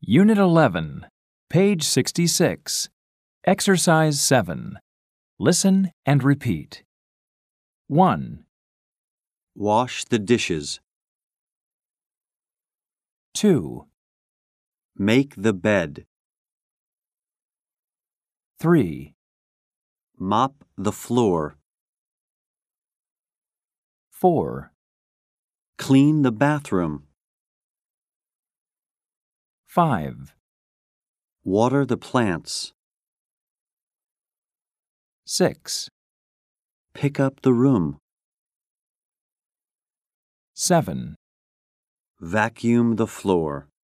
Unit 11, page 66. Exercise 7. Listen and repeat. 1, Wash the dishes. 2, Make the bed. 3, Mop the floor. 4, Clean the bathroom. 5, Water the plants. 6, Pick up the room. 7, Vacuum the floor.